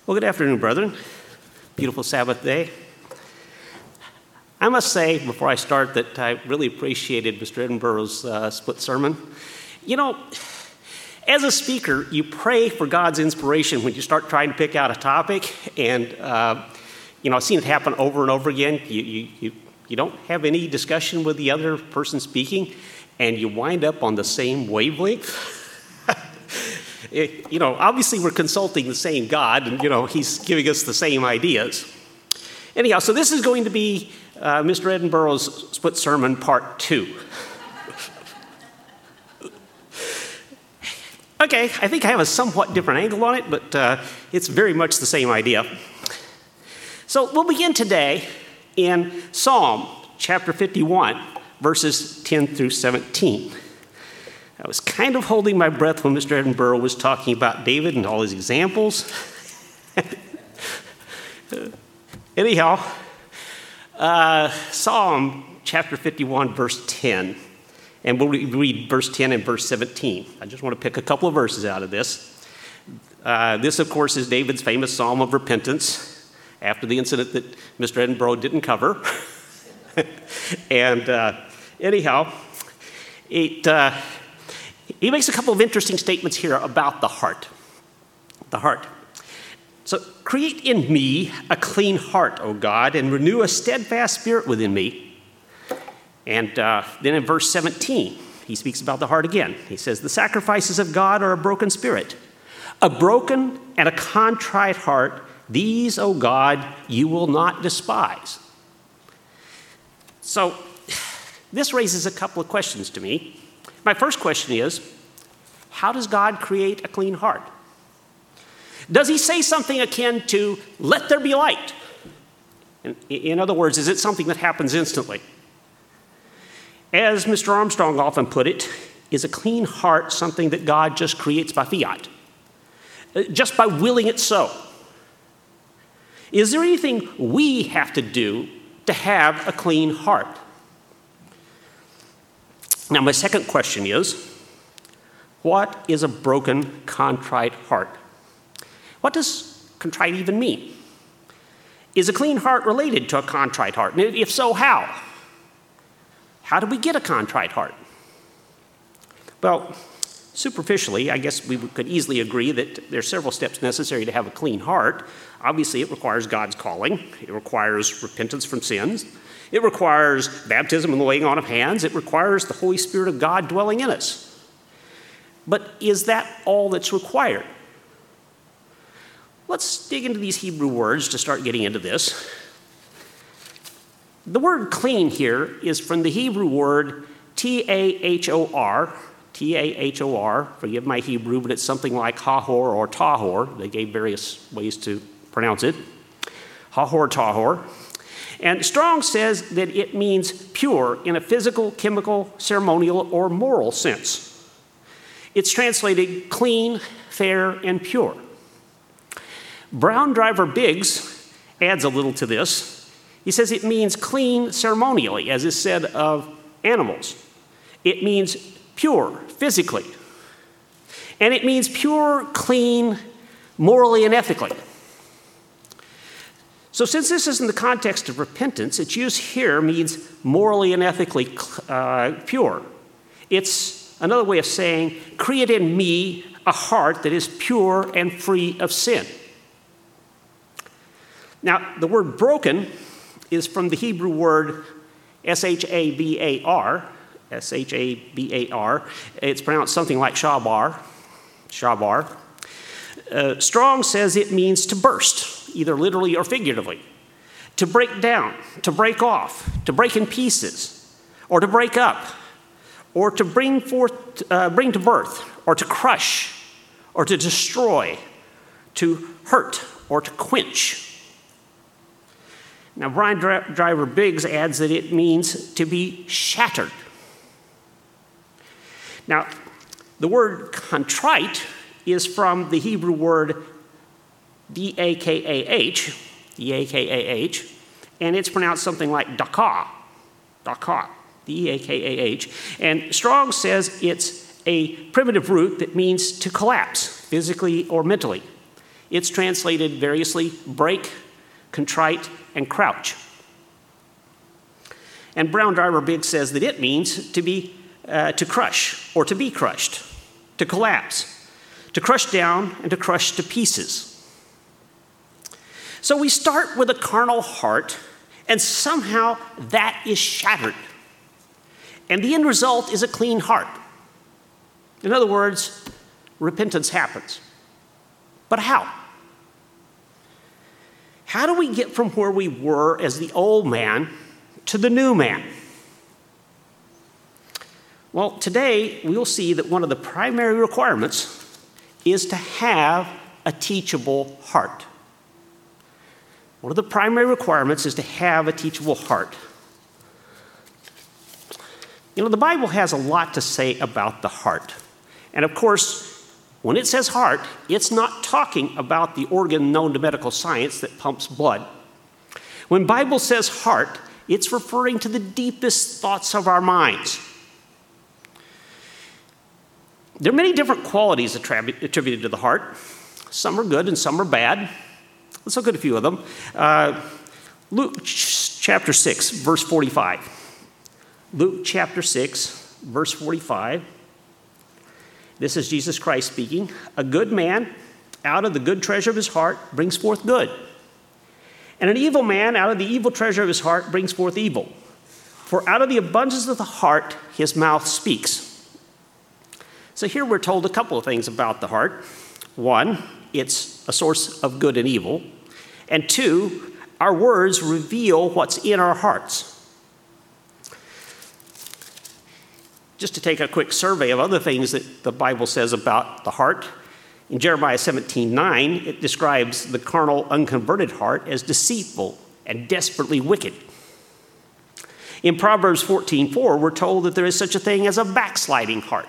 Well, good afternoon, brethren. Beautiful Sabbath day. I must say, before I start, that I really appreciated Mr. Edinburgh's split sermon. You know, as a speaker, you pray for God's inspiration when you start trying to pick out a topic, and I've seen it happen over and over again. You don't have any discussion with the other person speaking, and you wind up on the same wavelength. Obviously we're consulting the same God, and, he's giving us the same ideas. Anyhow, so this is going to be Mr. Edinburgh's split sermon part 2. Okay, I think I have a somewhat different angle on it, but it's very much the same idea. So we'll begin today in Psalm chapter 51, verses 10 through 17. I was kind of holding my breath when Mr. Edinburgh was talking about David and all his examples. Anyhow, Psalm chapter 51, verse 10. And we'll read verse 10 and verse 17. I just want to pick a couple of verses out of this. This, of course, is David's famous psalm of repentance after the incident that Mr. Edinburgh didn't cover. And anyhow, he makes a couple of interesting statements here about the heart. The heart. So, create in me a clean heart, O God, and renew a steadfast spirit within me. And then in verse 17, he speaks about the heart again. He says, the sacrifices of God are a broken spirit. A broken and a contrite heart, these, O God, you will not despise. So, this raises a couple of questions to me. My first question is, how does God create a clean heart? Does he say something akin to, let there be light? In other words, is it something that happens instantly? As Mr. Armstrong often put it, is a clean heart something that God just creates by fiat? Just by willing it so? Is there anything we have to do to have a clean heart? Now, my second question is, what is a broken, contrite heart? What does contrite even mean? Is a clean heart related to a contrite heart? And if so, how? How do we get a contrite heart? Well, superficially, I guess we could easily agree that there are several steps necessary to have a clean heart. Obviously, it requires God's calling. It requires repentance from sins. It requires baptism and the laying on of hands. It requires the Holy Spirit of God dwelling in us. But is that all that's required? Let's dig into these Hebrew words to start getting into this. The word clean here is from the Hebrew word T-A-H-O-R. T-A-H-O-R, forgive my Hebrew, but it's something like hahor or tahor. They gave various ways to pronounce it. Hahor, tahor. And Strong says that it means pure in a physical, chemical, ceremonial, or moral sense. It's translated clean, fair, and pure. Brown Driver Biggs adds a little to this. He says it means clean ceremonially, as is said of animals. It means pure physically. And it means pure, clean, morally and ethically. So since this is in the context of repentance, its use here means morally and ethically pure. It's another way of saying, create in me a heart that is pure and free of sin. Now, the word broken is from the Hebrew word S-H-A-B-A-R. S-H-A-B-A-R. It's pronounced something like shabar. Strong says it means to burst, either literally or figuratively. To break down, to break off, to break in pieces, or to break up, or to bring to birth, or to crush, or to destroy, to hurt, or to quench. Now, Brian Driver Biggs adds that it means to be shattered. Now, the word contrite is from the Hebrew word D-A-K-A-H, and it's pronounced something like dakah, D-A-K-A-H. And Strong says it's a primitive root that means to collapse, physically or mentally. It's translated variously break, contrite, and crouch. And Brown Driver Biggs says that it means to crush or to be crushed, to collapse, to crush down, and to crush to pieces. So we start with a carnal heart, and somehow that is shattered. And the end result is a clean heart. In other words, repentance happens. But how? How do we get from where we were as the old man to the new man? Well, today we'll see that one of the primary requirements is to have a teachable heart. One of the primary requirements is to have a teachable heart. You know, the Bible has a lot to say about the heart. And of course, when it says heart, it's not talking about the organ known to medical science that pumps blood. When the Bible says heart, it's referring to the deepest thoughts of our minds. There are many different qualities attributed to the heart. Some are good and some are bad. Let's look at a few of them. Luke chapter 6, verse 45. Luke chapter 6, verse 45. This is Jesus Christ speaking. A good man out of the good treasure of his heart brings forth good. And an evil man out of the evil treasure of his heart brings forth evil. For out of the abundance of the heart his mouth speaks. So here we're told a couple of things about the heart. One, it's a source of good and evil. And two, our words reveal what's in our hearts. Just to take a quick survey of other things that the Bible says about the heart. In Jeremiah 17:9, it describes the carnal, unconverted heart as deceitful and desperately wicked. In Proverbs 14:4, we're told that there is such a thing as a backsliding heart.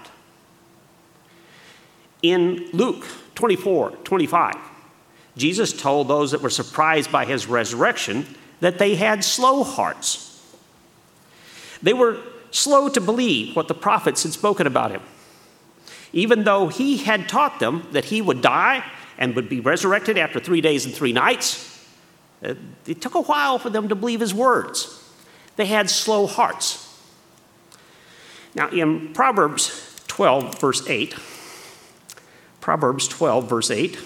In Luke 24:25, Jesus told those that were surprised by his resurrection that they had slow hearts. They were slow to believe what the prophets had spoken about him. Even though he had taught them that he would die and would be resurrected after 3 days and 3 nights, it took a while for them to believe his words. They had slow hearts. Now in Proverbs 12, verse 8, Proverbs 12, verse 8,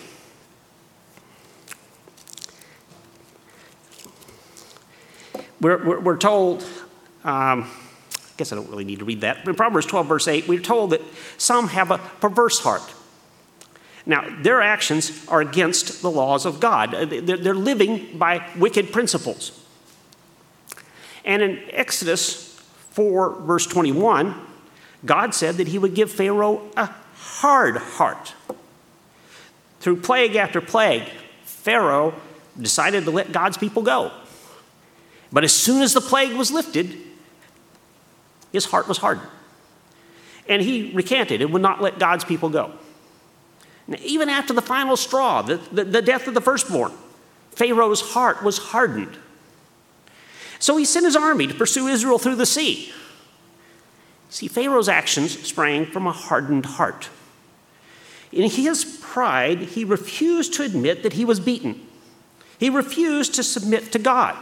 we're told, I guess I don't really need to read that, but in Proverbs 12, verse 8, we're told that some have a perverse heart. Now, their actions are against the laws of God. They're living by wicked principles. And in Exodus 4, verse 21, God said that he would give Pharaoh a hard heart. Through plague after plague, Pharaoh decided to let God's people go. But as soon as the plague was lifted, his heart was hardened. And he recanted and would not let God's people go. Now, even after the final straw, the death of the firstborn, Pharaoh's heart was hardened. So he sent his army to pursue Israel through the sea. See, Pharaoh's actions sprang from a hardened heart. In his pride, he refused to admit that he was beaten. He refused to submit to God.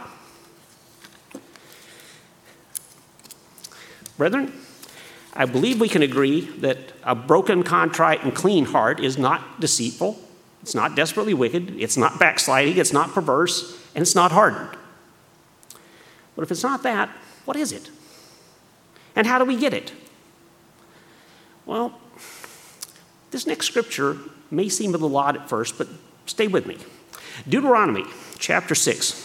Brethren, I believe we can agree that a broken, contrite, and clean heart is not deceitful, it's not desperately wicked, it's not backsliding, it's not perverse, and it's not hardened. But if it's not that, what is it? And how do we get it? Well, this next scripture may seem a little odd at first, but stay with me. Deuteronomy chapter 6.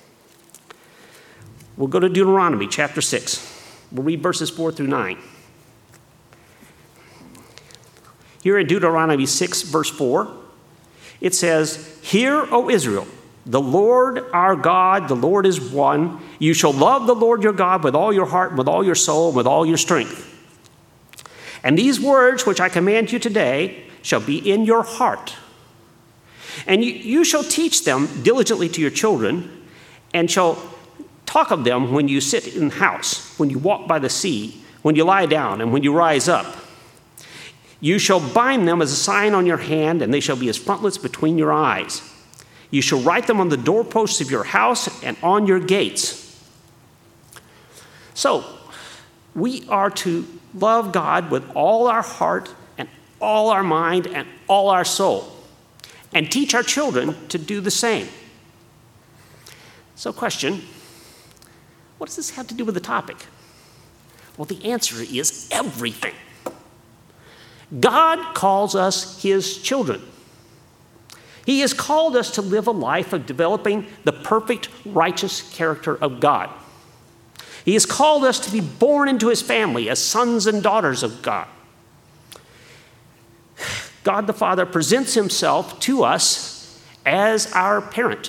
We'll go to Deuteronomy chapter 6. We'll read verses 4 through 9. Here in Deuteronomy 6, verse 4, it says, "Hear, O Israel, the Lord our God, the Lord is one. You shall love the Lord your God with all your heart, and with all your soul, and with all your strength. And these words which I command you today shall be in your heart. And you shall teach them diligently to your children, and shall talk of them when you sit in the house, when you walk by the sea, when you lie down, and when you rise up. You shall bind them as a sign on your hand, and they shall be as frontlets between your eyes. You shall write them on the doorposts of your house and on your gates. So, we are to love God with all our heart and all our mind and all our soul, and teach our children to do the same. So, question, what does this have to do with the topic? Well, the answer is everything. God calls us his children. He has called us to live a life of developing the perfect, righteous character of God. He has called us to be born into his family as sons and daughters of God. God the Father presents himself to us as our parent.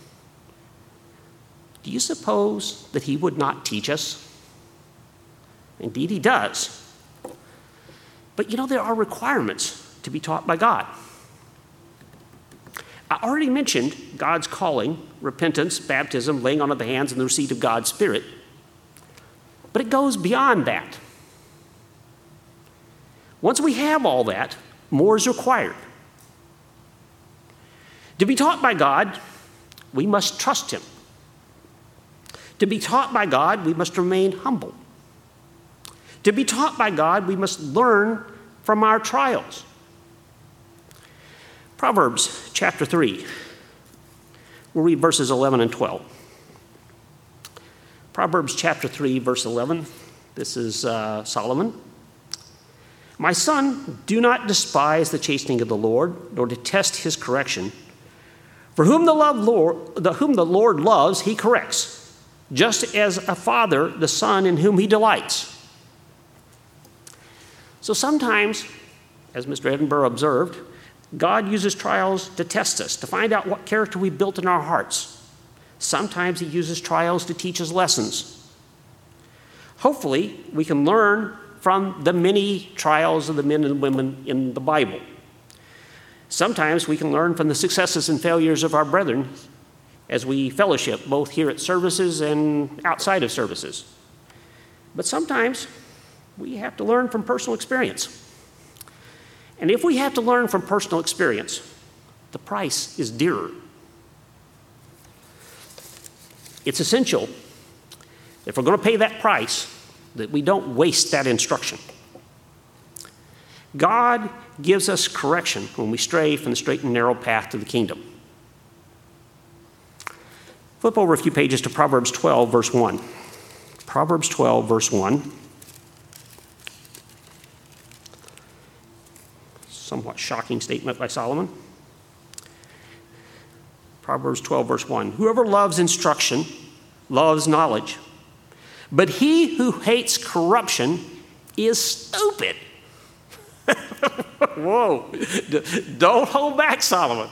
Do you suppose that he would not teach us? Indeed, he does. But there are requirements to be taught by God. I already mentioned God's calling, repentance, baptism, laying on of the hands, and the receipt of God's Spirit. But it goes beyond that. Once we have all that, more is required. To be taught by God, we must trust him. To be taught by God, we must remain humble. To be taught by God, we must learn from our trials. Proverbs chapter 3. We'll read verses 11 and 12. Proverbs chapter 3, verse 11. This is Solomon. My son, do not despise the chastening of the Lord, nor detest his correction. For whom the Lord loves, he corrects, just as a father the son in whom he delights. So sometimes, as Mr. Edinburgh observed, God uses trials to test us, to find out what character we built in our hearts. Sometimes he uses trials to teach us lessons. Hopefully, we can learn from the many trials of the men and women in the Bible. Sometimes we can learn from the successes and failures of our brethren as we fellowship, both here at services and outside of services. But sometimes we have to learn from personal experience. And if we have to learn from personal experience, the price is dearer. It's essential, if we're going to pay that price, that we don't waste that instruction. God gives us correction when we stray from the straight and narrow path to the kingdom. Flip over a few pages to Proverbs 12, verse 1. Proverbs 12, verse 1. Somewhat shocking statement by Solomon. Proverbs 12, verse 1. Whoever loves instruction loves knowledge, but he who hates corruption is stupid. Whoa. Don't hold back, Solomon.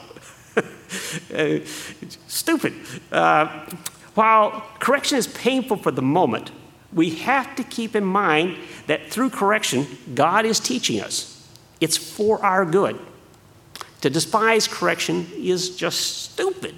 Stupid. While correction is painful for the moment, we have to keep in mind that through correction, God is teaching us. It's for our good. To despise correction is just stupid.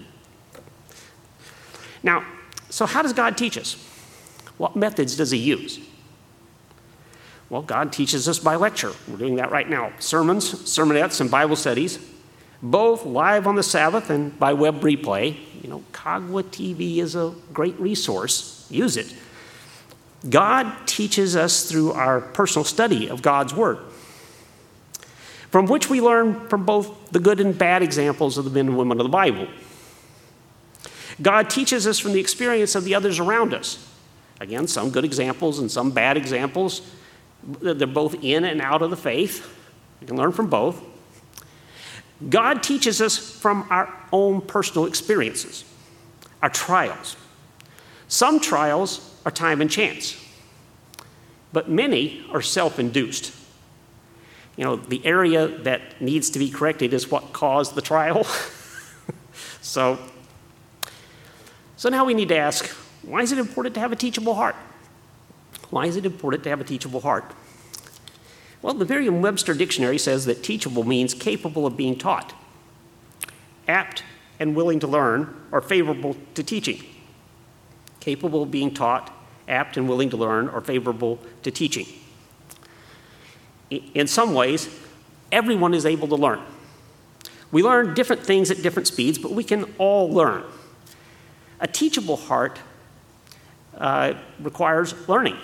Now, so how does God teach us? What methods does he use? Well, God teaches us by lecture. We're doing that right now. Sermons, sermonettes, and Bible studies, both live on the Sabbath and by web replay. Kagwa TV is a great resource. Use it. God teaches us through our personal study of God's Word, from which we learn from both the good and bad examples of the men and women of the Bible. God teaches us from the experience of the others around us. Again, some good examples and some bad examples. They're both in and out of the faith. We can learn from both. God teaches us from our own personal experiences, our trials. Some trials are time and chance, but many are self-induced. The area that needs to be corrected is what caused the trial. So now we need to ask, why is it important to have a teachable heart? Why is it important to have a teachable heart? Well, the Merriam-Webster dictionary says that teachable means capable of being taught, apt and willing to learn, or favorable to teaching. Capable of being taught, apt and willing to learn, or favorable to teaching. In some ways, everyone is able to learn. We learn different things at different speeds, but we can all learn. A teachable heart requires learning.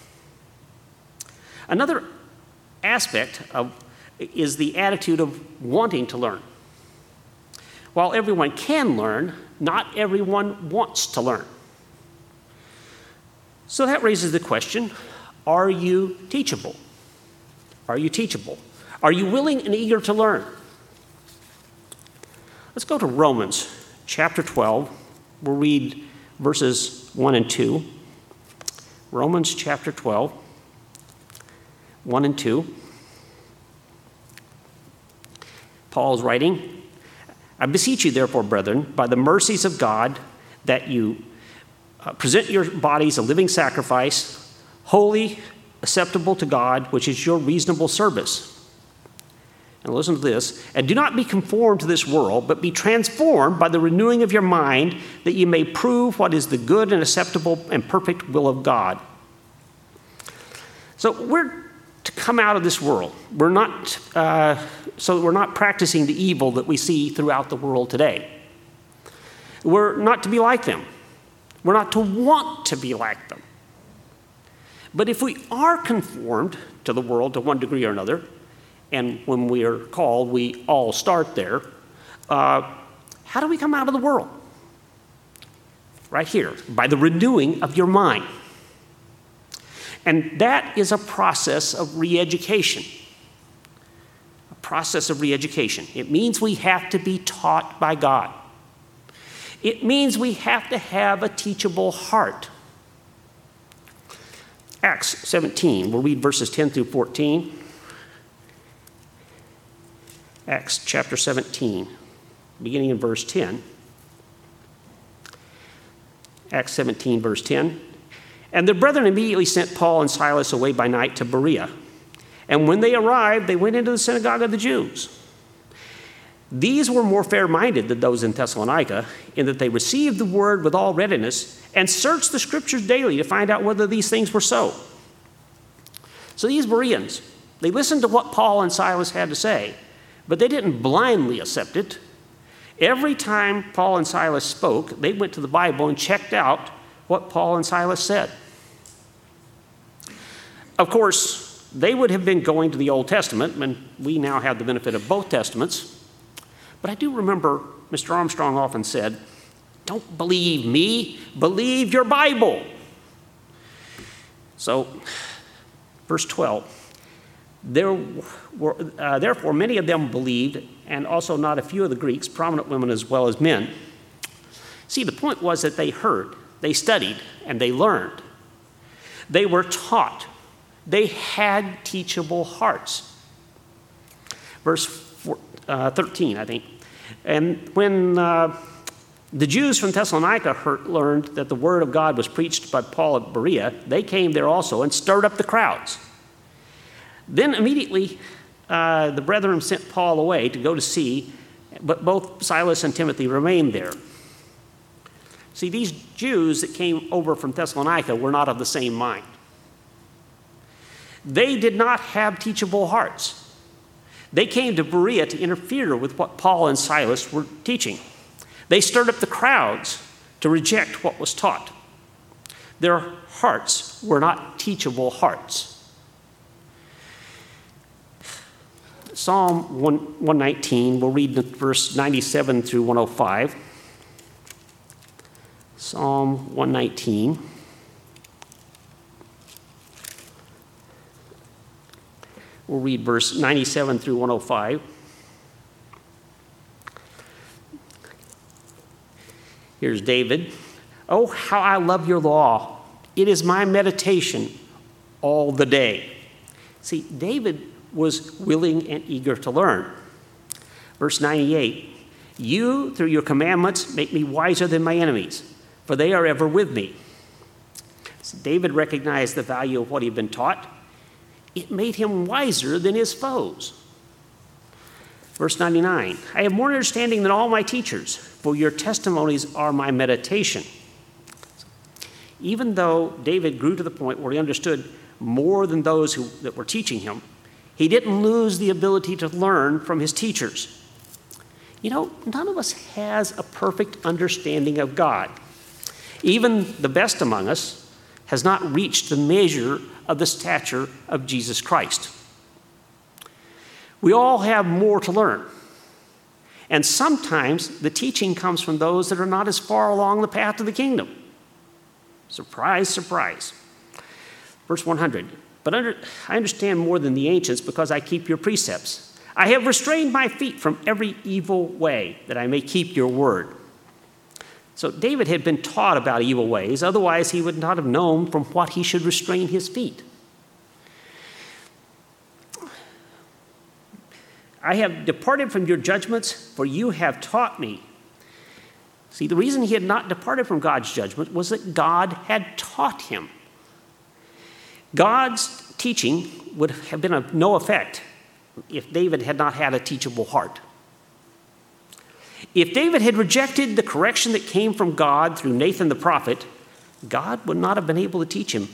Another aspect is the attitude of wanting to learn. While everyone can learn, not everyone wants to learn. So that raises the question, are you teachable? Are you teachable? Are you willing and eager to learn? Let's go to Romans chapter 12. We'll read verses 1 and 2. Romans chapter 12, 1 and 2. Paul's writing, I beseech you, therefore, brethren, by the mercies of God, that you present your bodies a living sacrifice, holy, acceptable to God, which is your reasonable service. And listen to this, and do not be conformed to this world, but be transformed by the renewing of your mind, that you may prove what is the good and acceptable and perfect will of God. So we're to come out of this world. We're not, so we're not practicing the evil that we see throughout the world today. We're not to be like them. We're not to want to be like them. But if we are conformed to the world to one degree or another, and when we are called, we all start there, how do we come out of the world? Right here, by the renewing of your mind. And that is a process of re-education. A process of re-education. It means we have to be taught by God. It means we have to have a teachable heart. Acts 17, we'll read verses 10 through 14. Acts chapter 17, beginning in verse 10. Acts 17, verse 10. And the brethren immediately sent Paul and Silas away by night to Berea. And when they arrived, they went into the synagogue of the Jews. These were more fair-minded than those in Thessalonica, in that they received the word with all readiness and searched the scriptures daily to find out whether these things were so. So these Bereans, they listened to what Paul and Silas had to say, but they didn't blindly accept it. Every time Paul and Silas spoke, they went to the Bible and checked out what Paul and Silas said. Of course, they would have been going to the Old Testament, and we now have the benefit of both Testaments. But I do remember Mr. Armstrong often said, don't believe me, believe your Bible. So, verse 12. Therefore, many of them believed, and also not a few of the Greeks, prominent women as well as men. See, the point was that they heard, they studied, and they learned. They were taught. They had teachable hearts. Verse 13, I think. And when the Jews from Thessalonica learned that the word of God was preached by Paul at Berea, they came there also and stirred up the crowds. Then immediately the brethren sent Paul away to go to sea, but both Silas and Timothy remained there. See, these Jews that came over from Thessalonica were not of the same mind. They did not have teachable hearts. They came to Berea to interfere with what Paul and Silas were teaching. They stirred up the crowds to reject what was taught. Their hearts were not teachable hearts. Psalm 119, we'll read verse 97 through 105. Psalm 119. We'll read verse 97 through 105. Here's David. Oh, how I love your law. It is my meditation all the day. See, David was willing and eager to learn. Verse 98, you, through your commandments, make me wiser than my enemies, for they are ever with me. So David recognized the value of what he'd been taught. It made him wiser than his foes. Verse 99, I have more understanding than all my teachers, for your testimonies are my meditation. Even though David grew to the point where he understood more than those that were teaching him, He didn't lose the ability to learn from his teachers. You know, none of us has a perfect understanding of God. Even the best among us has not reached the measure of the stature of Jesus Christ. We all have more to learn. And sometimes the teaching comes from those that are not as far along the path to the kingdom. Surprise, surprise. Verse 100, but I understand more than the ancients because I keep your precepts. I have restrained my feet from every evil way that I may keep your word. So David had been taught about evil ways, otherwise he would not have known from what he should restrain his feet. I have departed from your judgments, for you have taught me. See, the reason he had not departed from God's judgment was that God had taught him. God's teaching would have been of no effect if David had not had a teachable heart. If David had rejected the correction that came from God through Nathan the prophet, God would not have been able to teach him.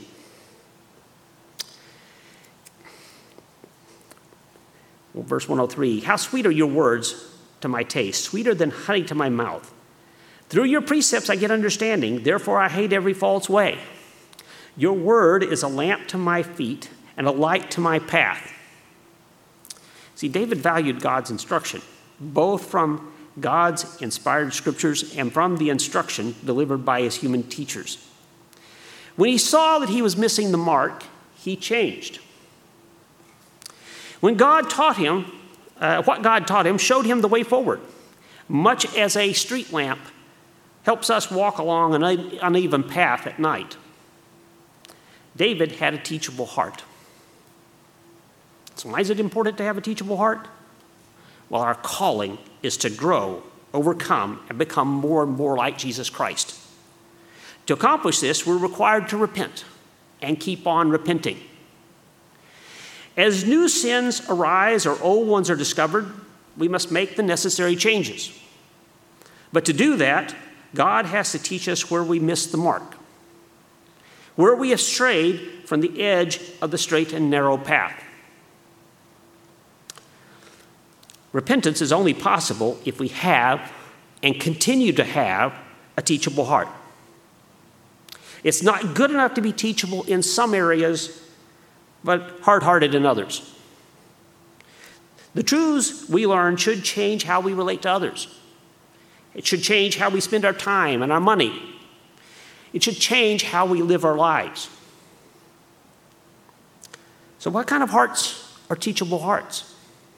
Well, verse 103, how sweet are your words to my taste, sweeter than honey to my mouth. Through your precepts I get understanding, therefore I hate every false way. Your word is a lamp to my feet and a light to my path. See, David valued God's instruction, both from God's inspired scriptures and from the instruction delivered by his human teachers. When he saw that he was missing the mark, he changed. When God taught him, what God taught him showed him the way forward, much as a street lamp helps us walk along an uneven path at night. David had a teachable heart. So why is it important to have a teachable heart? Well, our calling is to grow, overcome, and become more and more like Jesus Christ. To accomplish this, we're required to repent and keep on repenting. As new sins arise or old ones are discovered, we must make the necessary changes. But to do that, God has to teach us where we missed the mark, where we have strayed from the edge of the straight and narrow path. Repentance is only possible if we have and continue to have a teachable heart. It's not good enough to be teachable in some areas, but hard-hearted in others. The truths we learn should change how we relate to others. It should change how we spend our time and our money. It should change how we live our lives. So what kind of hearts are teachable hearts?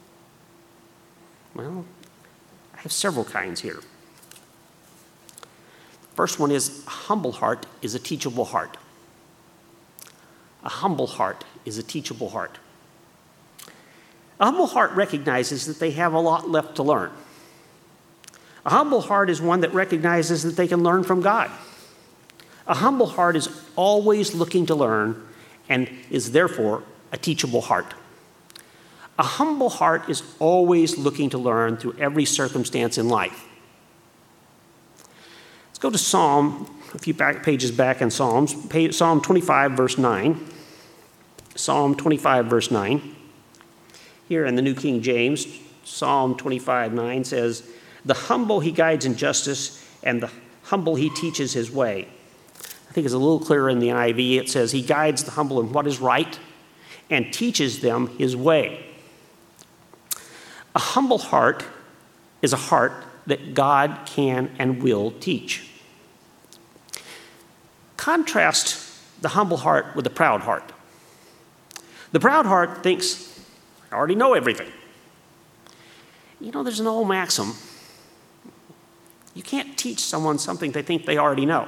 Well, I have several kinds here. The first one is a humble heart is a teachable heart. A humble heart is a teachable heart. A humble heart recognizes that they have a lot left to learn. A humble heart is one that recognizes that they can learn from God. A humble heart is always looking to learn and is therefore a teachable heart. A humble heart is always looking to learn through every circumstance in life. Let's go to Psalm, a few pages back in Psalms, Psalm 25, verse 9. Psalm 25, verse 9. Here in the New King James, Psalm 25, 9 says, the humble he guides in justice, and the humble he teaches his way. I think it's a little clearer in the NIV. It says he guides the humble in what is right and teaches them his way. A humble heart is a heart that God can and will teach. Contrast the humble heart with the proud heart. The proud heart thinks, I already know everything. You know, there's an old maxim. You can't teach someone something they think they already know.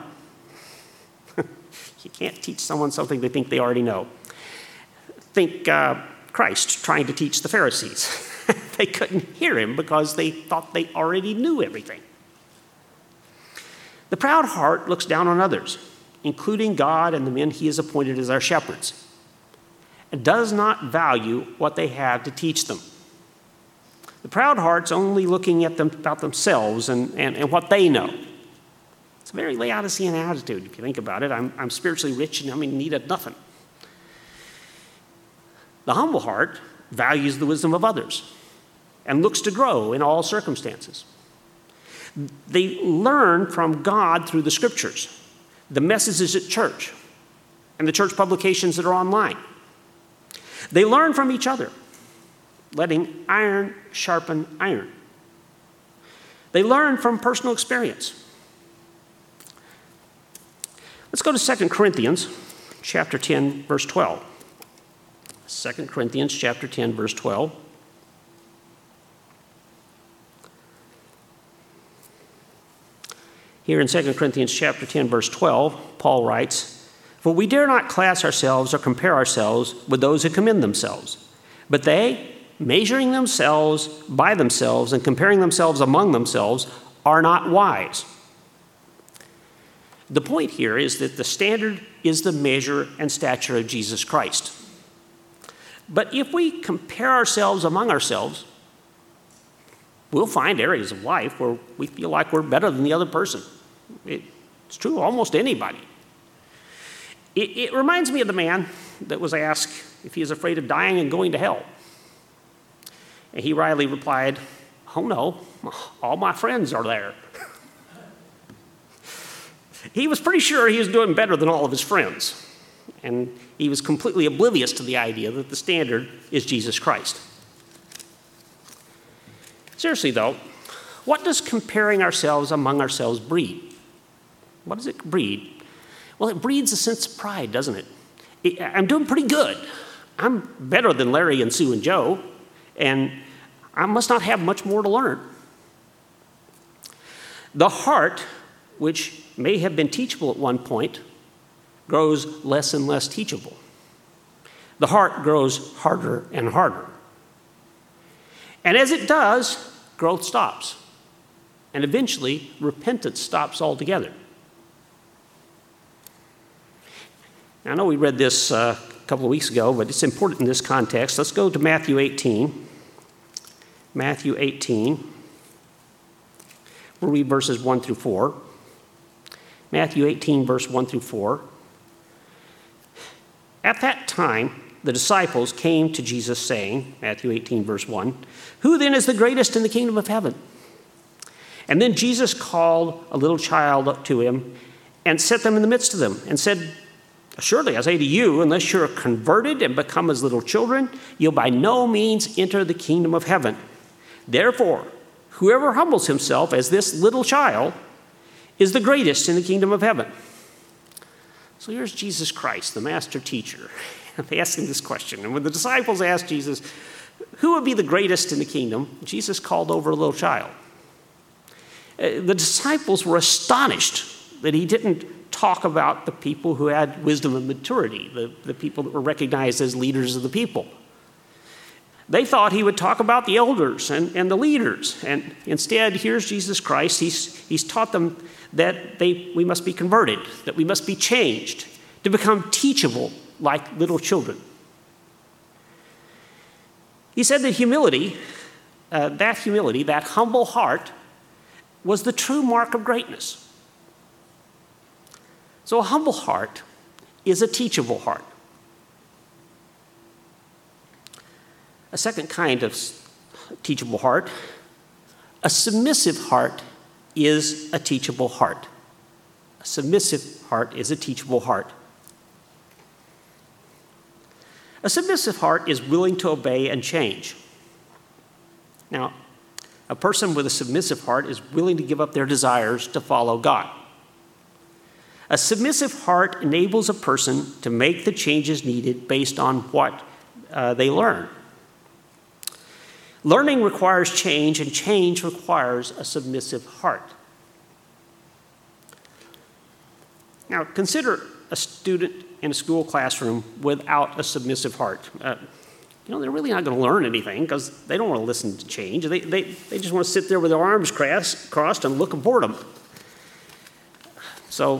You can't teach someone something they think they already know. Think Christ trying to teach the Pharisees. They couldn't hear him because they thought they already knew everything. The proud heart looks down on others, including God and the men he has appointed as our shepherds, and does not value what they have to teach them. The proud heart's only looking at them about themselves and what they know. It's a very Laodicean attitude, if you think about it. I'm spiritually rich and I'm in need of nothing. The humble heart values the wisdom of others and looks to grow in all circumstances. They learn from God through the scriptures, the messages at church, and the church publications that are online. They learn from each other, letting iron sharpen iron. They learn from personal experience. Let's go to 2 Corinthians chapter 10, verse 12. 2 Corinthians chapter 10, verse 12. Here in 2 Corinthians chapter 10, verse 12, Paul writes, "For we dare not class ourselves or compare ourselves with those who commend themselves. But they, measuring themselves by themselves and comparing themselves among themselves, are not wise." The point here is that the standard is the measure and stature of Jesus Christ. But if we compare ourselves among ourselves, we'll find areas of life where we feel like we're better than the other person. It's true of almost anybody. It reminds me of the man that was asked if he is afraid of dying and going to hell. And he wryly replied, "Oh no, all my friends are there." He was pretty sure he was doing better than all of his friends. And he was completely oblivious to the idea that the standard is Jesus Christ. Seriously though, what does comparing ourselves among ourselves breed? What does it breed? Well, it breeds a sense of pride, doesn't it? I'm doing pretty good. I'm better than Larry and Sue and Joe, and I must not have much more to learn. The heart, which may have been teachable at one point, grows less and less teachable. The heart grows harder and harder. And as it does, growth stops. And eventually, repentance stops altogether. Now, I know we read this a couple of weeks ago, but it's important in this context. Let's go to Matthew 18. Matthew 18. We'll read verses 1 through 4. Matthew 18, verse 1 through 4. At that time, the disciples came to Jesus saying, Matthew 18, verse 1, "Who then is the greatest in the kingdom of heaven?" And then Jesus called a little child up to him and set them in the midst of them and said, "Surely I say to you, unless you're converted and become as little children, you'll by no means enter the kingdom of heaven. Therefore, whoever humbles himself as this little child is the greatest in the kingdom of heaven." So here's Jesus Christ, the master teacher, asking this question. And when the disciples asked Jesus, who would be the greatest in the kingdom, Jesus called over a little child. The disciples were astonished that he didn't talk about the people who had wisdom and maturity, the people that were recognized as leaders of the people. They thought he would talk about the elders and the leaders. And instead, here's Jesus Christ. He's taught them that we must be converted, that we must be changed to become teachable like little children. He said that humility, that humble heart, was the true mark of greatness. So a humble heart is a teachable heart. A second kind of teachable heart, a submissive heart, is a teachable heart. A submissive heart is a teachable heart. A submissive heart is willing to obey and change. Now, a person with a submissive heart is willing to give up their desires to follow God. A submissive heart enables a person to make the changes needed based on what they learn. Learning requires change, and change requires a submissive heart. Now, consider a student in a school classroom without a submissive heart. They're really not going to learn anything because they don't want to listen to change. They just want to sit there with their arms crossed and look at boredom. So,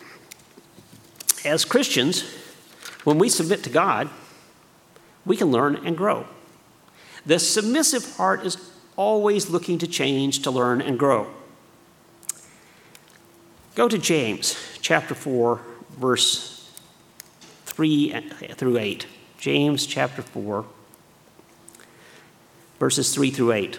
as Christians, when we submit to God, we can learn and grow. The submissive heart is always looking to change, to learn, and grow. Go to James chapter 4, verse 3 through 8. James chapter 4, verses 3 through 8.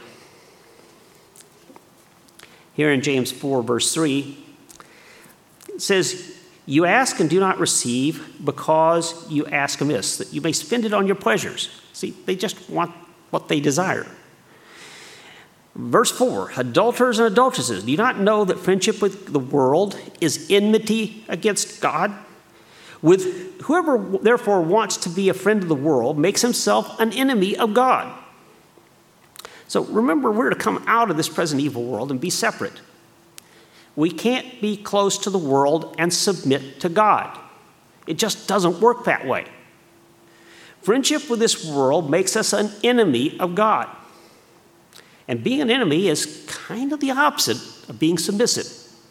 Here in James 4, verse 3, it says, "You ask and do not receive because you ask amiss, that you may spend it on your pleasures." See, they just want what they desire. Verse 4, "Adulterers and adulteresses, do you not know that friendship with the world is enmity against God? With whoever therefore wants to be a friend of the world makes himself an enemy of God." So remember, we're to come out of this present evil world and be separate. We can't be close to the world and submit to God. It just doesn't work that way. Friendship with this world makes us an enemy of God. And being an enemy is kind of the opposite of being submissive.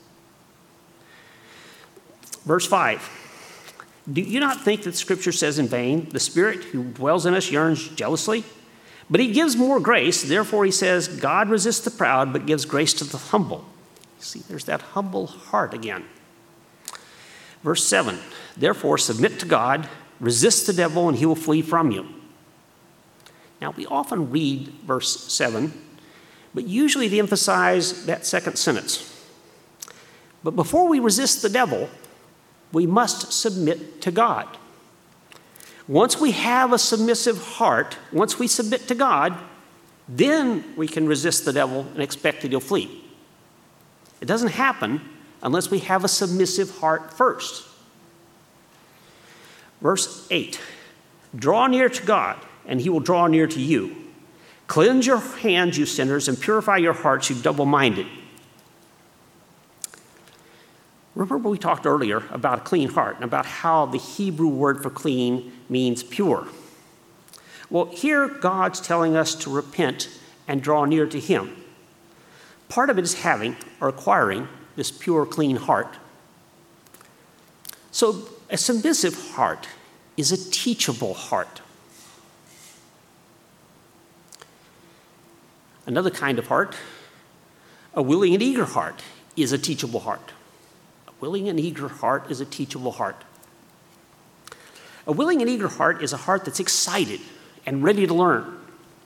Verse 5, "Do you not think that Scripture says in vain, 'The Spirit who dwells in us yearns jealously'? But he gives more grace. Therefore he says, 'God resists the proud, but gives grace to the humble.'" See, there's that humble heart again. Verse 7, "Therefore submit to God, resist the devil, and he will flee from you." Now, we often read verse 7, but usually they emphasize that second sentence. But before we resist the devil, we must submit to God. Once we have a submissive heart, once we submit to God, then we can resist the devil and expect that he'll flee. It doesn't happen unless we have a submissive heart first. Verse 8, "Draw near to God, and he will draw near to you. Cleanse your hands, you sinners, and purify your hearts, you double-minded." Remember we talked earlier about a clean heart and about how the Hebrew word for clean means pure. Well, here God's telling us to repent and draw near to him. Part of it is having or acquiring this pure, clean heart. So a submissive heart is a teachable heart. Another kind of heart, a willing and eager heart, is a teachable heart. A willing and eager heart is a teachable heart. A willing and eager heart is a heart that's excited and ready to learn.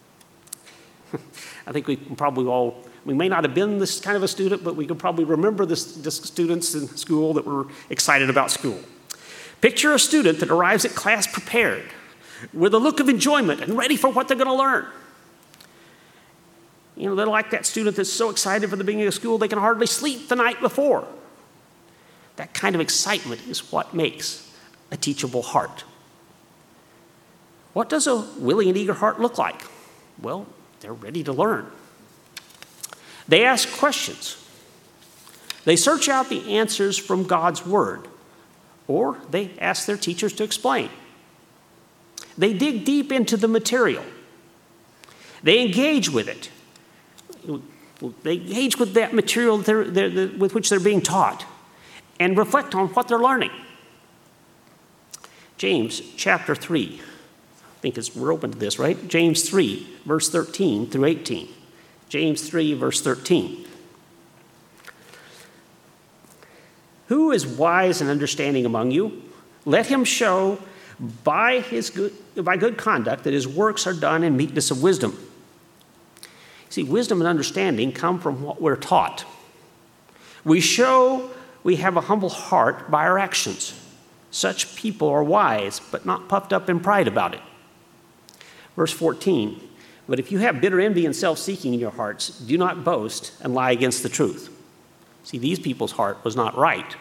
I think we may not have been this kind of a student, but we can probably remember the students in school that were excited about school. Picture a student that arrives at class prepared, with a look of enjoyment and ready for what they're going to learn. You know, they're like that student that's so excited for the beginning of school they can hardly sleep the night before. That kind of excitement is what makes a teachable heart. What does a willing and eager heart look like? Well, they're ready to learn. They ask questions. They search out the answers from God's word, or they ask their teachers to explain. They dig deep into the material. They engage with it. They engage with that material with which they're being taught and reflect on what they're learning. James chapter 3. I think we're open to this, right? James 3, verse 13 through 18. James 3, verse 13. "Who is wise and understanding among you? Let him show by good conduct that his works are done in meekness of wisdom." See, wisdom and understanding come from what we're taught. We show we have a humble heart by our actions. Such people are wise, but not puffed up in pride about it. Verse 14, "But if you have bitter envy and self-seeking in your hearts, do not boast and lie against the truth." See, these people's heart was not right.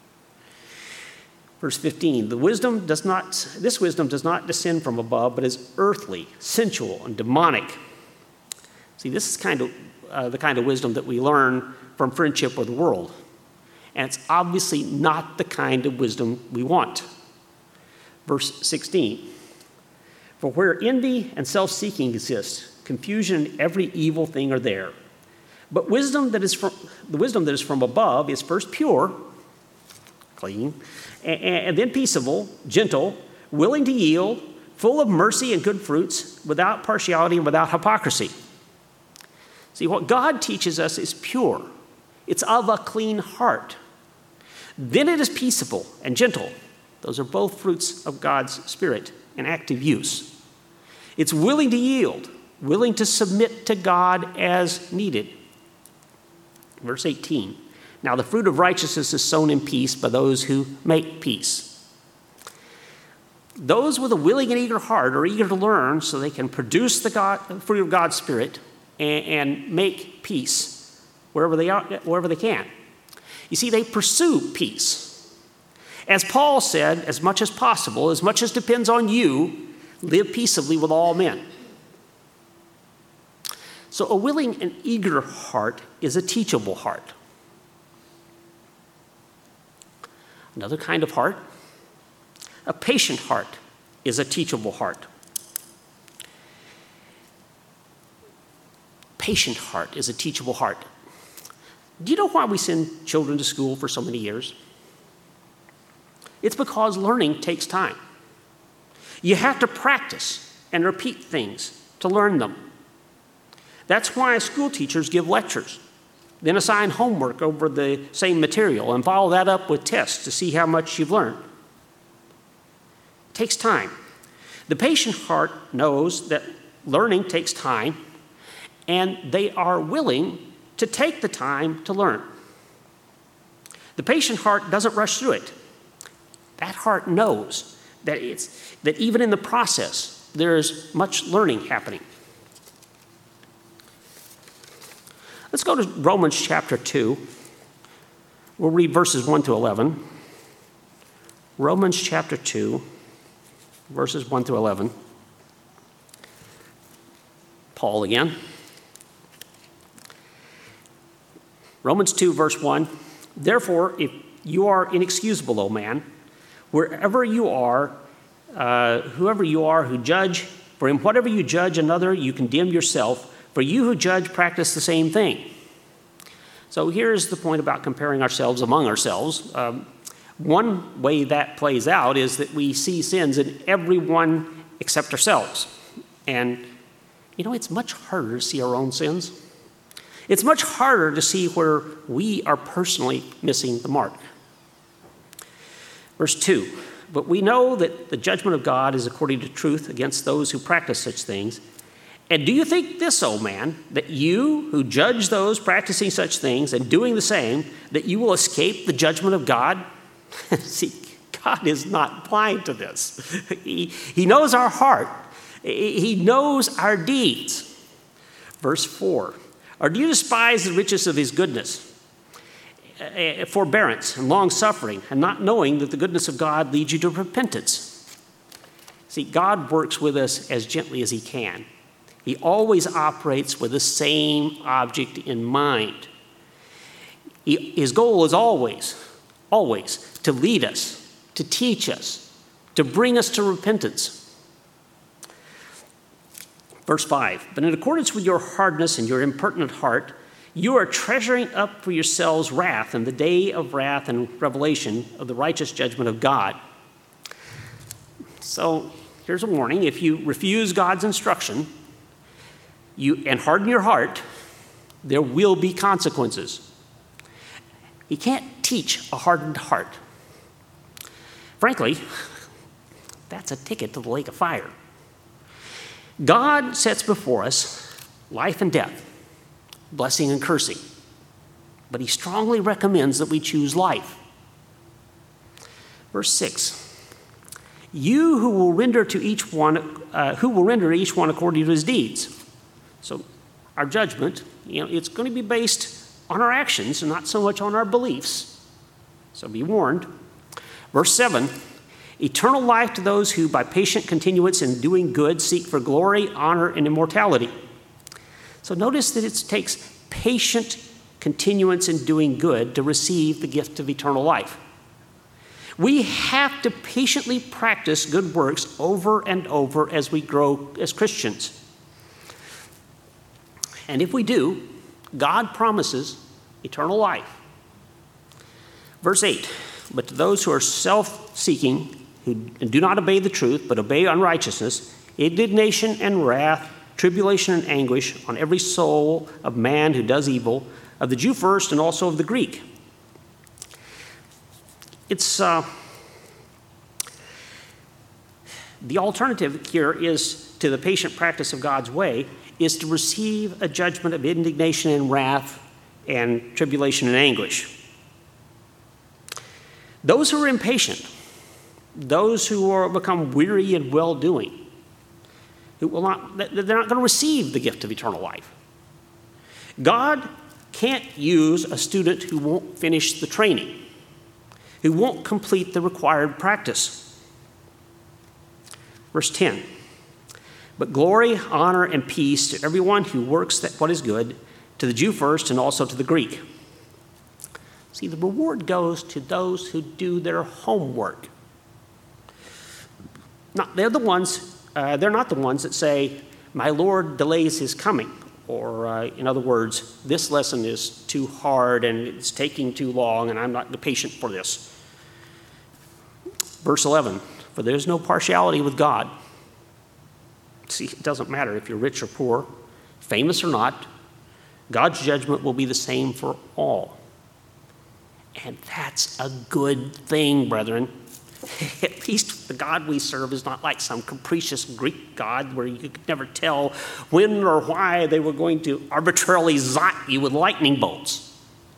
Verse 15, "This wisdom does not descend from above, but is earthly, sensual, and demonic." See, this is the kind of wisdom that we learn from friendship with the world. And it's obviously not the kind of wisdom we want. Verse 16, "For where envy and self-seeking exist, confusion and every evil thing are there. But the wisdom that is from above is first pure," clean, "and then peaceable, gentle, willing to yield, full of mercy and good fruits, without partiality and without hypocrisy." See, what God teaches us is pure. It's of a clean heart. Then it is peaceable and gentle. Those are both fruits of God's Spirit in active use. It's willing to yield. willing to submit to God as needed. Verse 18, now the fruit of righteousness is sown in peace by those who make peace. Those with a willing and eager heart are eager to learn so they can produce the fruit of God's Spirit and make peace wherever they can. You see, they pursue peace. As Paul said, as much as possible, as much as depends on you, live peaceably with all men. So a willing and eager heart is a teachable heart. Another kind of heart, a patient heart, is a teachable heart. Patient heart is a teachable heart. Do you know why we send children to school for so many years? It's because learning takes time. You have to practice and repeat things to learn them. That's why school teachers give lectures, then assign homework over the same material and follow that up with tests to see how much you've learned. It takes time. The patient heart knows that learning takes time, and they are willing to take the time to learn. The patient heart doesn't rush through it. That heart knows that even in the process, there's much learning happening. Let's go to Romans chapter 2. We'll read verses 1 to 11. Romans chapter 2, verses 1 to 11. Paul again. Romans 2, verse 1. Therefore, if you are inexcusable, O man, whoever you are who judge, for in whatever you judge another, you condemn yourself. For you who judge practice the same thing. So here's the point about comparing ourselves among ourselves. One way that plays out is that we see sins in everyone except ourselves. And, it's much harder to see our own sins. It's much harder to see where we are personally missing the mark. Verse 2, but we know that the judgment of God is according to truth against those who practice such things. And do you think this, O man, that you who judge those practicing such things and doing the same, that you will escape the judgment of God? See, God is not blind to this. He knows our heart. He knows our deeds. Verse 4, or do you despise the riches of his goodness, forbearance and long-suffering, and not knowing that the goodness of God leads you to repentance? See, God works with us as gently as he can. He always operates with the same object in mind. His goal is always to lead us, to teach us, to bring us to repentance. Verse 5, but in accordance with your hardness and your impertinent heart, you are treasuring up for yourselves wrath in the day of wrath and revelation of the righteous judgment of God. So here's a warning. If you refuse God's instruction, and harden your heart, there will be consequences. You can't teach a hardened heart. Frankly, that's a ticket to the lake of fire. God sets before us life and death, blessing and cursing, but he strongly recommends that we choose life. Verse 6, you who will render to each one according to his deeds. So our judgment, it's going to be based on our actions and not so much on our beliefs. So be warned. Verse 7, eternal life to those who by patient continuance in doing good seek for glory, honor, and immortality. So notice that it takes patient continuance in doing good to receive the gift of eternal life. We have to patiently practice good works over and over as we grow as Christians. And if we do, God promises eternal life. Verse 8, but to those who are self-seeking, who do not obey the truth, but obey unrighteousness, indignation and wrath, tribulation and anguish on every soul of man who does evil, of the Jew first and also of the Greek. The alternative here is to the patient practice of God's way is to receive a judgment of indignation and wrath and tribulation and anguish. Those who are impatient, those who are become weary in well-doing, they're not going to receive the gift of eternal life. God can't use a student who won't finish the training, who won't complete the required practice. Verse 10, but glory, honor, and peace to everyone who works what is good, to the Jew first and also to the Greek. See, the reward goes to those who do their homework. They're not the ones that say, my Lord delays his coming. Or, in other words, this lesson is too hard and it's taking too long and I'm not patient for this. Verse 11, for there's no partiality with God. See, it doesn't matter if you're rich or poor, famous or not, God's judgment will be the same for all. And that's a good thing, brethren. At least the God we serve is not like some capricious Greek God where you could never tell when or why they were going to arbitrarily zap you with lightning bolts.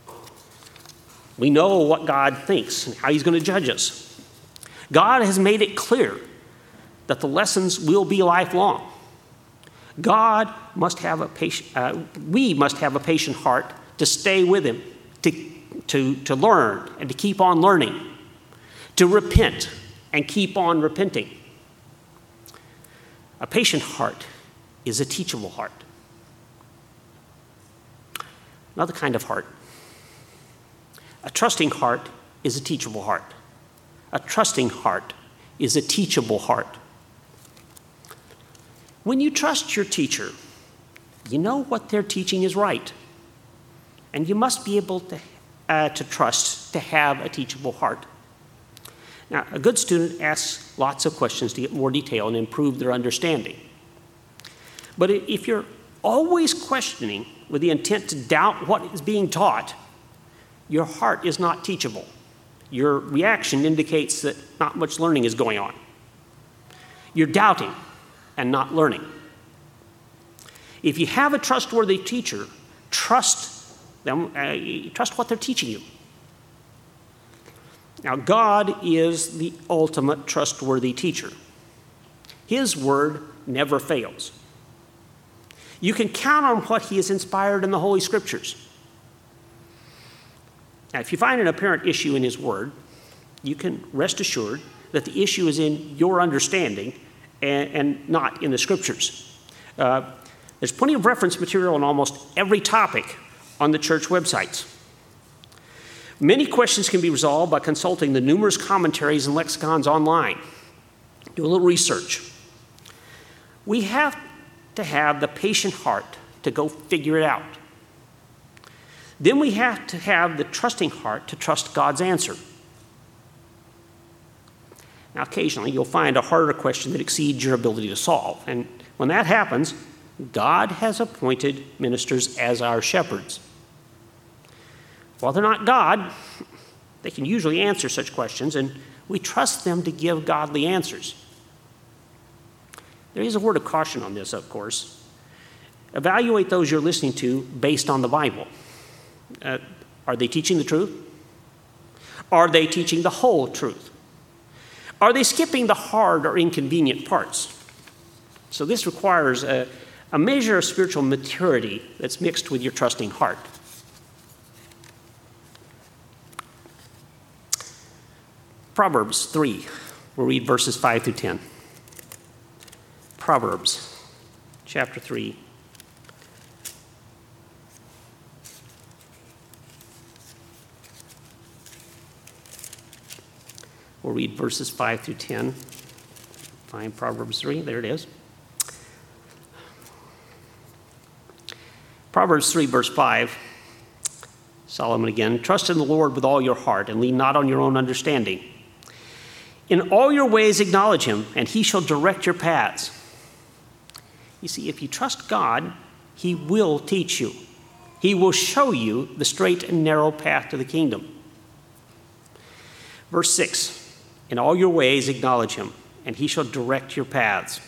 We know what God thinks and how he's going to judge us. God has made it clear that the lessons will be lifelong. God must have we must have a patient heart to stay with him, to learn and to keep on learning, to repent and keep on repenting. A patient heart is a teachable heart. Another kind of heart. A trusting heart is a teachable heart. A trusting heart is a teachable heart. When you trust your teacher, you know what they're teaching is right. And you must be able to trust, to have a teachable heart. Now, a good student asks lots of questions to get more detail and improve their understanding. But if you're always questioning with the intent to doubt what is being taught, your heart is not teachable. Your reaction indicates that not much learning is going on. You're doubting and not learning. If you have a trustworthy teacher, trust them, trust what they're teaching you. Now, God is the ultimate trustworthy teacher. His word never fails. You can count on what he has inspired in the Holy Scriptures. Now, if you find an apparent issue in his word, you can rest assured that the issue is in your understanding and not in the Scriptures. There's plenty of reference material on almost every topic on the church websites. Many questions can be resolved by consulting the numerous commentaries and lexicons online. Do a little research. We have to have the patient heart to go figure it out. Then we have to have the trusting heart to trust God's answer. Now, occasionally you'll find a harder question that exceeds your ability to solve. And when that happens, God has appointed ministers as our shepherds. While they're not God, they can usually answer such questions, and we trust them to give godly answers. There is a word of caution on this, of course. Evaluate those you're listening to based on the Bible. Are they teaching the truth? Are they teaching the whole truth? Are they skipping the hard or inconvenient parts? So this requires a measure of spiritual maturity that's mixed with your trusting heart. Proverbs 3, we'll read verses 5 through 10. Proverbs chapter 3. We'll read verses 5 through 10. Find Proverbs 3, there it is. Proverbs 3, verse 5, Solomon again, trust in the Lord with all your heart and lean not on your own understanding. In all your ways acknowledge him, and he shall direct your paths. You see, if you trust God, he will teach you. He will show you the straight and narrow path to the kingdom. Verse 6, in all your ways acknowledge him, and he shall direct your paths.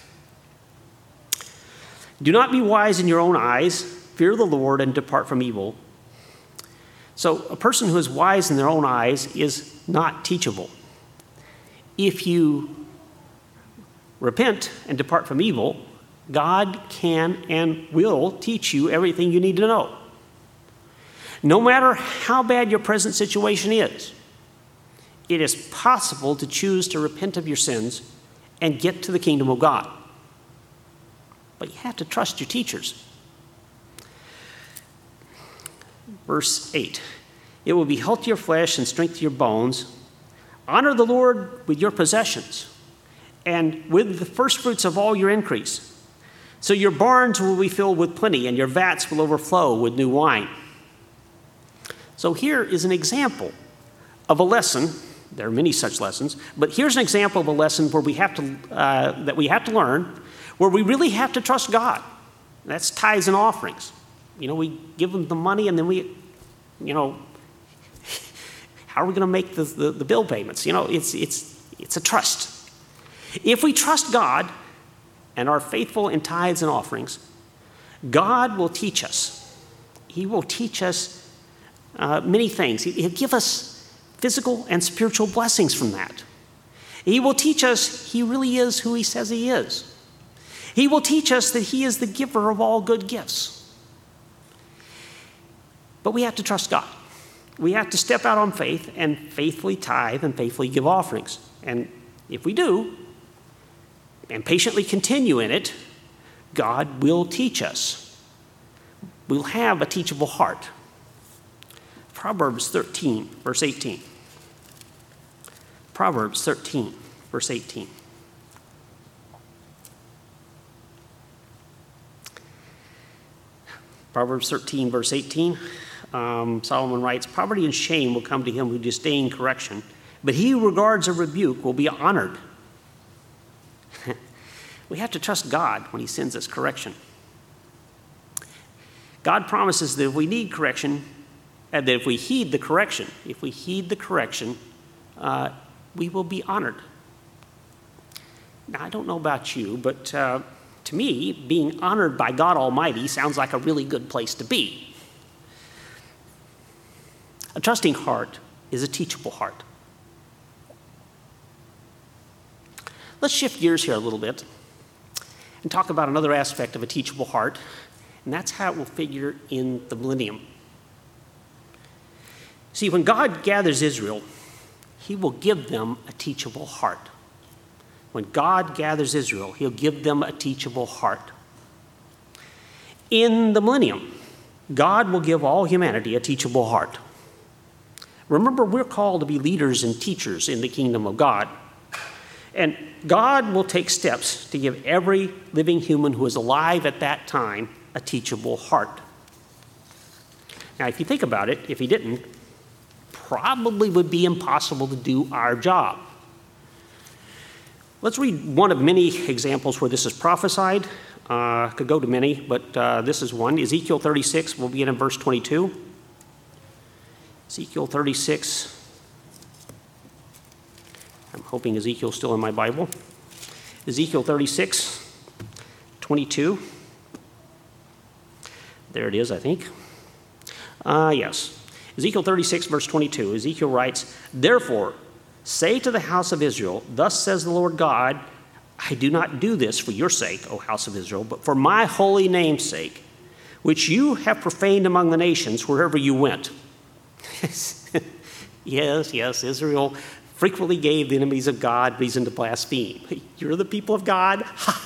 Do not be wise in your own eyes. Fear the Lord and depart from evil. So a person who is wise in their own eyes is not teachable. If you repent and depart from evil, God can and will teach you everything you need to know. No matter how bad your present situation is, it is possible to choose to repent of your sins and get to the kingdom of God. But you have to trust your teachers. Verse 8, it will be health to your flesh and strength to your bones. Honor the Lord with your possessions and with the first fruits of all your increase. So your barns will be filled with plenty and your vats will overflow with new wine. So here is an example of a lesson. There are many such lessons, but here's an example of a lesson where we have to that we have to learn, where we really have to trust God. That's tithes and offerings. We give them the money, and then we, how are we going to make the bill payments? It's a trust. If we trust God and are faithful in tithes and offerings, God will teach us. He will teach us many things. He'll give us physical and spiritual blessings from that. He will teach us he really is who he says he is. He will teach us that he is the giver of all good gifts. But we have to trust God. We have to step out on faith and faithfully tithe and faithfully give offerings. And if we do, and patiently continue in it, God will teach us. We'll have a teachable heart. Proverbs 13, verse 18. Proverbs 13, verse 18. Proverbs 13, verse 18. Solomon writes, poverty and shame will come to him who disdain correction, but he who regards a rebuke will be honored. We have to trust God when he sends us correction. God promises that if we need correction, and that if we heed the correction, we will be honored. Now, I don't know about you, but to me, being honored by God Almighty sounds like a really good place to be. A trusting heart is a teachable heart. Let's shift gears here a little bit and talk about another aspect of a teachable heart, and that's how it will figure in the millennium. See, when God gathers Israel, he will give them a teachable heart. When God gathers Israel, he'll give them a teachable heart. In the millennium, God will give all humanity a teachable heart. Remember, we're called to be leaders and teachers in the kingdom of God. And God will take steps to give every living human who is alive at that time a teachable heart. Now, if you think about it, if he didn't, probably would be impossible to do our job. Let's read one of many examples where this is prophesied. Could go to many, but this is one. Ezekiel 36, we'll begin in verse 22. Ezekiel 36. I'm hoping Ezekiel's still in my Bible. Ezekiel 36, 22. There it is, I think. Yes. Ezekiel 36, verse 22. Ezekiel writes, therefore, say to the house of Israel, thus says the Lord God, I do not do this for your sake, O house of Israel, but for my holy name's sake, which you have profaned among the nations wherever you went. Yes, Israel frequently gave the enemies of God reason to blaspheme. You're the people of God?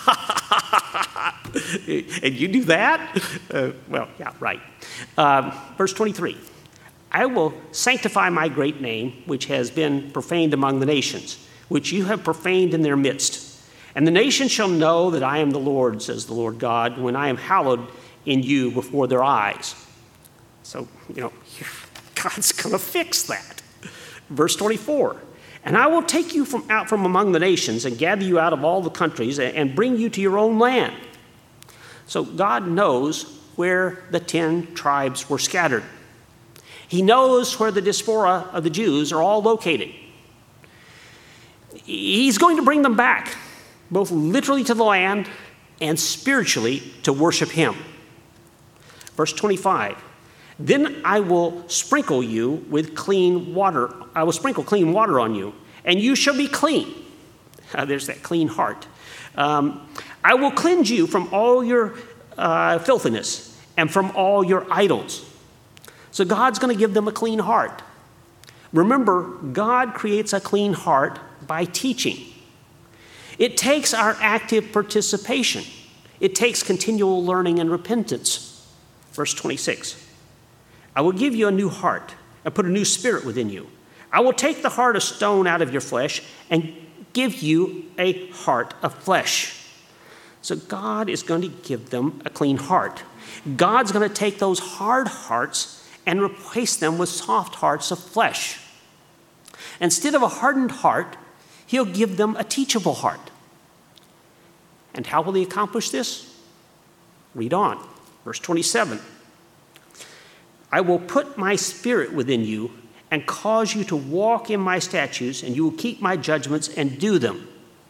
And you do that? Well, yeah, right. Verse 23. I will sanctify my great name, which has been profaned among the nations, which you have profaned in their midst. And the nations shall know that I am the Lord, says the Lord God, when I am hallowed in you before their eyes. So, God's going to fix that. Verse 24. And I will take you out from among the nations and gather you out of all the countries and bring you to your own land. So God knows where the 10 tribes were scattered. He knows where the diaspora of the Jews are all located. He's going to bring them back. both literally to the land and spiritually to worship him. Verse 25, then I will sprinkle you with clean water. I will sprinkle clean water on you, and you shall be clean. There's that clean heart. I will cleanse you from all your filthiness and from all your idols. So God's going to give them a clean heart. Remember, God creates a clean heart by teaching. It takes our active participation. It takes continual learning and repentance. Verse 26, I will give you a new heart and put a new spirit within you. I will take the heart of stone out of your flesh and give you a heart of flesh. So God is going to give them a clean heart. God's going to take those hard hearts and replace them with soft hearts of flesh. Instead of a hardened heart, he'll give them a teachable heart. And how will he accomplish this? Read on. Verse 27. I will put my spirit within you and cause you to walk in my statutes, and you will keep my judgments and do them.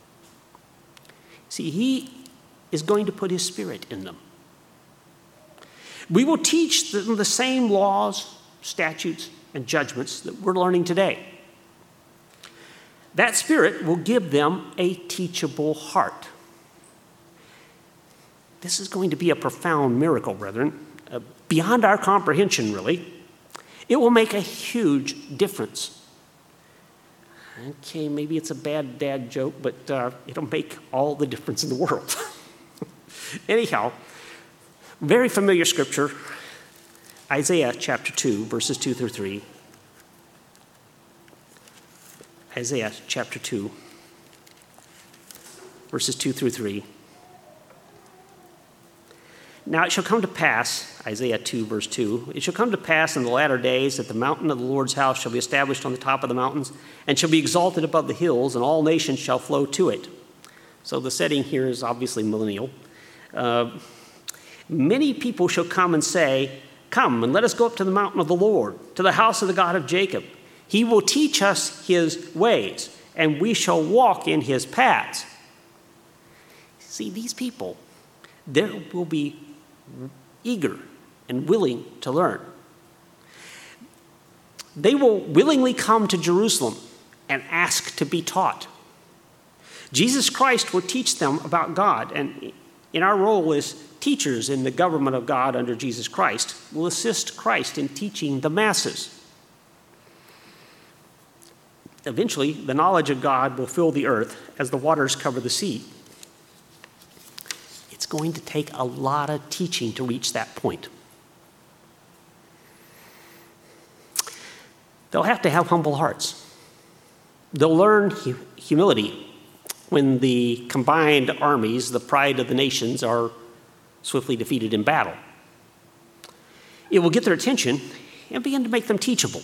See, he is going to put his spirit in them. We will teach them the same laws, statutes, and judgments that we're learning today. That spirit will give them a teachable heart. This is going to be a profound miracle, brethren, beyond our comprehension, really. It will make a huge difference. Okay, maybe it's a bad dad joke, but it'll make all the difference in the world. Anyhow, very familiar scripture, Isaiah chapter 2, verses 2 through 3. Isaiah chapter 2, verses 2 through 3. Now it shall come to pass, Isaiah 2, verse 2, it shall come to pass in the latter days that the mountain of the Lord's house shall be established on the top of the mountains and shall be exalted above the hills, and all nations shall flow to it. So the setting here is obviously millennial. Many people shall come and say, come and let us go up to the mountain of the Lord, to the house of the God of Jacob. He will teach us his ways, and we shall walk in his paths. See, these people, they will be eager and willing to learn. They will willingly come to Jerusalem and ask to be taught. Jesus Christ will teach them about God, and in our role as teachers in the government of God under Jesus Christ, will assist Christ in teaching the masses. Eventually, the knowledge of God will fill the earth as the waters cover the sea. It's going to take a lot of teaching to reach that point. They'll have to have humble hearts. They'll learn humility when the combined armies, the pride of the nations, are swiftly defeated in battle. It will get their attention and begin to make them teachable.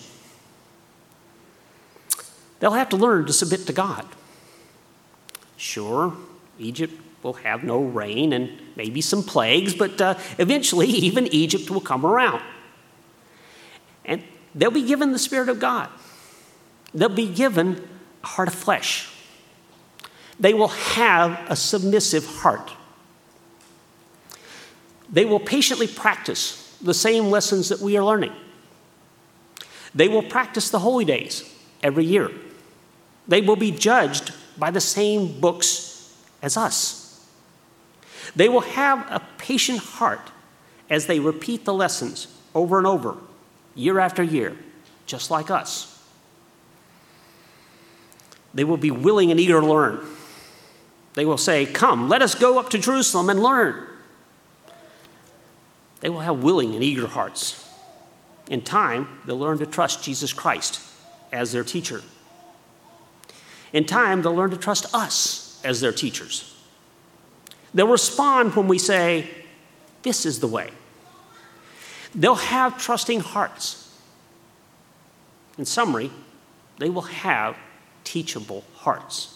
They'll have to learn to submit to God. Sure, Egypt will have no rain and maybe some plagues, but eventually even Egypt will come around. And they'll be given the Spirit of God. They'll be given a heart of flesh. They will have a submissive heart. They will patiently practice the same lessons that we are learning. They will practice the holy days every year. They will be judged by the same books as us. They will have a patient heart as they repeat the lessons over and over, year after year, just like us. They will be willing and eager to learn. They will say, come, let us go up to Jerusalem and learn. They will have willing and eager hearts. In time, they'll learn to trust Jesus Christ as their teacher. In time, they'll learn to trust us as their teachers. They'll respond when we say, this is the way. They'll have trusting hearts. In summary, they will have teachable hearts.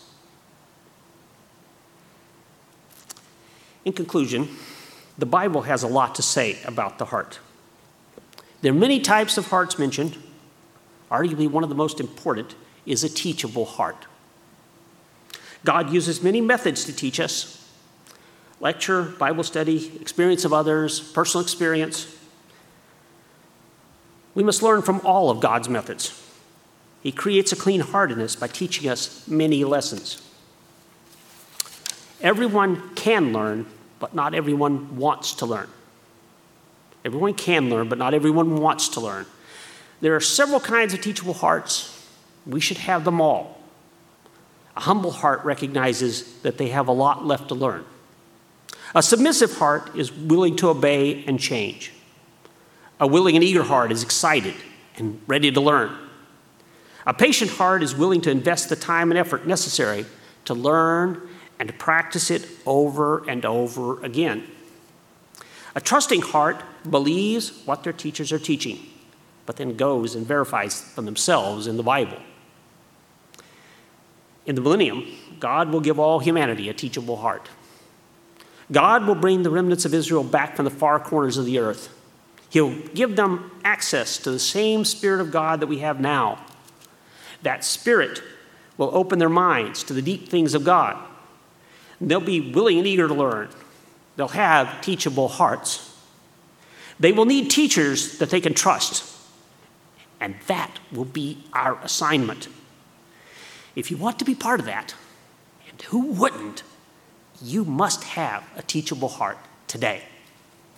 In conclusion, the Bible has a lot to say about the heart. There are many types of hearts mentioned. Arguably, one of the most important is a teachable heart. God uses many methods to teach us: lecture, Bible study, experience of others, personal experience. We must learn from all of God's methods. He creates a clean heart in us by teaching us many lessons. Everyone can learn, but not everyone wants to learn. Everyone can learn, but not everyone wants to learn. There are several kinds of teachable hearts. We should have them all. A humble heart recognizes that they have a lot left to learn. A submissive heart is willing to obey and change. A willing and eager heart is excited and ready to learn. A patient heart is willing to invest the time and effort necessary to learn and to practice it over and over again. A trusting heart believes what their teachers are teaching, but then goes and verifies for themselves in the Bible. In the millennium, God will give all humanity a teachable heart. God will bring the remnants of Israel back from the far corners of the earth. He'll give them access to the same Spirit of God that we have now. That Spirit will open their minds to the deep things of God. They'll be willing and eager to learn. They'll have teachable hearts. They will need teachers that they can trust. And that will be our assignment. If you want to be part of that, and who wouldn't, you must have a teachable heart today.